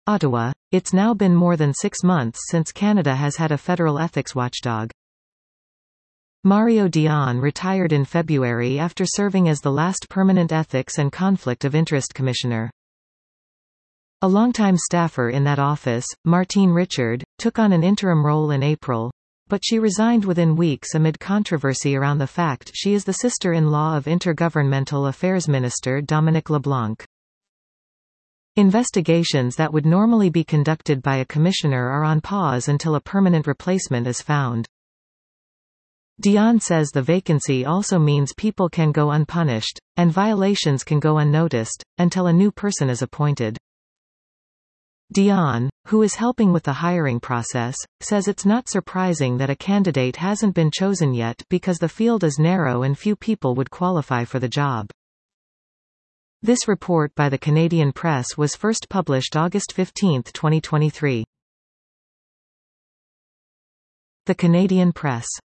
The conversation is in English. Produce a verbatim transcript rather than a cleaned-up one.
Ottawa. It's now been more than six months since Canada has had a federal ethics watchdog. Mario Dion retired in February after serving as the last permanent Ethics and Conflict of Interest Commissioner. A longtime staffer in that office, Martine Richard, took on an interim role in April, but she resigned within weeks amid controversy around the fact she is the sister-in-law of Intergovernmental Affairs Minister Dominic LeBlanc. Investigations that would normally be conducted by a commissioner are on pause until a permanent replacement is found. Dion says the vacancy also means people can go unpunished, and violations can go unnoticed, until a new person is appointed. Dion, who is helping with the hiring process, says it's not surprising that a candidate hasn't been chosen yet because the field is narrow and few people would qualify for the job. This report by the Canadian Press was first published August fifteenth, twenty twenty-three. The Canadian Press.